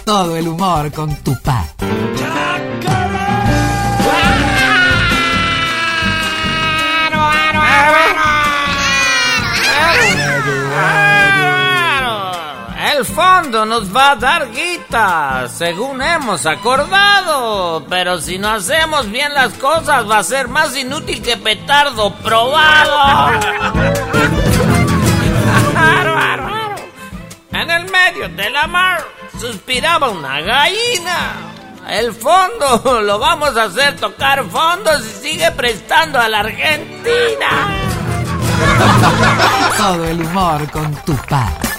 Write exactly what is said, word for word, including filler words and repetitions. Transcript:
Todo el humor con Tupac. El fondo nos va a dar guita, según hemos acordado. Pero si no hacemos bien las cosas, va a ser más inútil que petardo probado. En el medio de la mar suspiraba una gallina. El fondo lo vamos a hacer tocar fondo si sigue prestando a la Argentina. Todo el humor con Tupac.